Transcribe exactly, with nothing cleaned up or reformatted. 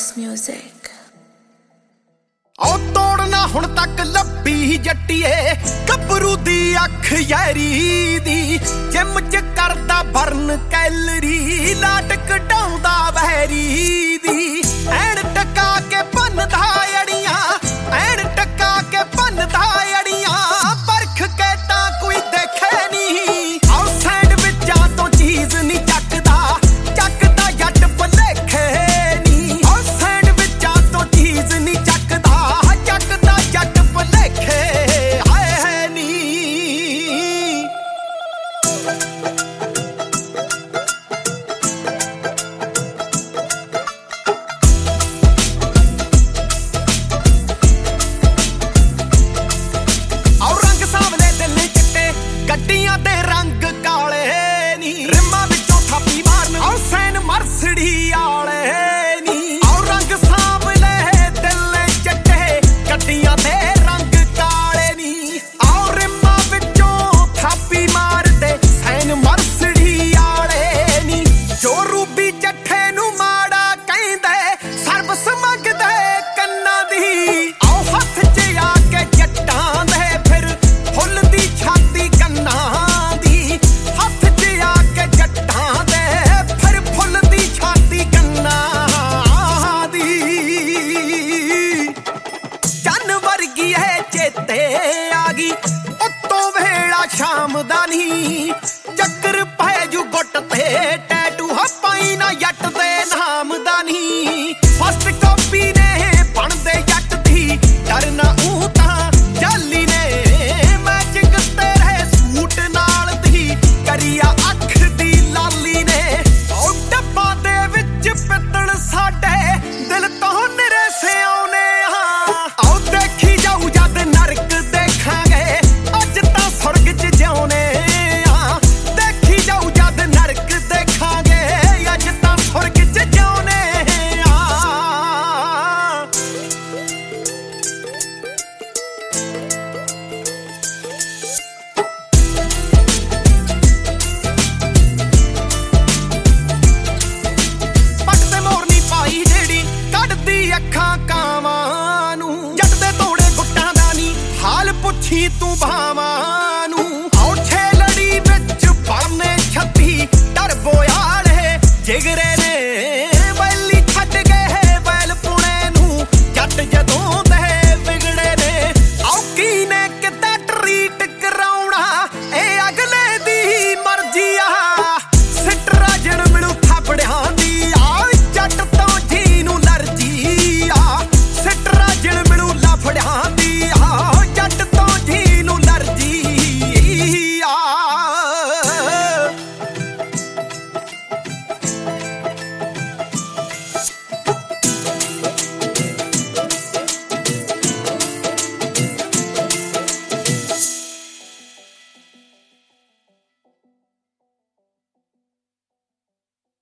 music. ओ तोड़ना हुण तक लब्बी जट्टीए गबरू दी अख यारी दी जिम च करदा बर्न कैलरी लाट कढाउंदा वैरी दी ऐन टका के भन्नदा अड़ियां ऐन टका के भन्नदा अड़ियां परख के तां कोई देखे नहीं आओ सैंडविचां तो चीज नहीं चकदा चकदा जट भलेखे नहीं आओ सैंडविचां तो चीज नहीं चकदा चकदा जट भलेखे हाय है नी ਗੱਡੀਆਂ ਦੇ ਰੰਗ ਕਾਲੇ ਨੀ ਰਿਮਾਂ ਵਿੱਚੋਂ ਥਾਪੀ ਮਾਰਨ ਆਓ ਸੈਨ ਮਰਸੜੀ ਆਲੇ ਨੀ ਆਓ ਰੰਗ ਸਾਂਵਲੇ ਦਿਲ ਚੱਟੇ ਗੱਡੀਆਂ ਦੇ ਰੰਗ ਕਾਲੇ ਨੀ ਆਓ ਰਿਮਾਂ ਵਿੱਚੋਂ ਥਾਪੀ ਮਾਰਦੇ ਸੈਨ ਮਰਸੜੀ ਆਲੇ ਨੀ ਜੋ ਰੂਬੀ ਚੱਠੇ ਨੂੰ ਮਾੜਾ ਕਹਿੰਦੇ ਸਰਬਸ ਮੰਗਦੇ ਕੰਨਾਂ ਦੀ ਆਓ ਹੱਥ 'ਚ ਆ ਕੇ ਜੱਟਾਂ ਦੇ ਫਿਰ ਫੁੱਲ ਦੀ ਛਾਤੀ ਦੀ ਹੱਥ 'ਚ ਆ ਕੇ ਜੱਟਾਂ ਦੇ ਫਿਰ ਫੁੱਲ ਦੀ ਛਾਤੀ ਕੰਨਾਂ ਦੀ ਚੰਨ ਵਰਗੀ ਹੈ ਚੇਤੇ ਆ ਗਈ ਉੱਤੋਂ ਵੇਲਾ ਸ਼ਾਮ ਦਾ ਨਹੀਂ ਚੱਕਰ ਪੈ ਜੂ ਗੁੱਟ ਤੇ ਟੈਟੂ ਹੱਪਾਈ ਨਾ ਜੱਟ ਦੇ ਨਾਮ ਦਾ ਨਹੀਂ ਫਸਟ ਕਾਪੀ ਨੇ ਬਣਦੇ ਜੱਟ ਦੀ ਡਰਨਾ ਉਹ ਤਾਂ ਜਾਲੀ ਨੇ ਮੈਚਿੰਗ ਤੇਰੇ ਸੂਟ ਨਾਲ ਦੀ ਕਰੀਆ ਅੱਖ ਦੀ ਲਾਲੀ ਨੇ ਉਹ ਡੱਬਾਂ ਦੇ ਵਿੱਚ ਪਿੱਤਲ ਸਾਡੇ ਦਿਲ ਤੋਂ ਨਿਰਸੇ ਆਉਨੇ ਆ ਆਓ ਦੇਖੀ ਜਾਊ ਜਦ ਨਰਕ ਦੇਖਾਂਗੇ ਅੱਜ ਤਾਂ ਸੁਰਗ 'ਚ ਜਿਉਨੇ ਆ ਦੇਖੀ ਜਾਊ ਜਦ ਨਰਕ ਦੇਖਾਂਗੇ ਅੱਜ ਤਾਂ ਸੁਰਗ 'ਚ ਜਿਉਨੇ ਆ ਕੱਢਦੀ ਅੱਖਾਂ ਕਾਵਾਂ ਨੂੰ ਜੱਟ ਦੇ ਤੋੜੇ ਗੁੱਟਾਂ ਦਾ ਨੀ ਹਾਲ ਪੁੱਛੀ ਤੂੰ ਭਾਵਾਂ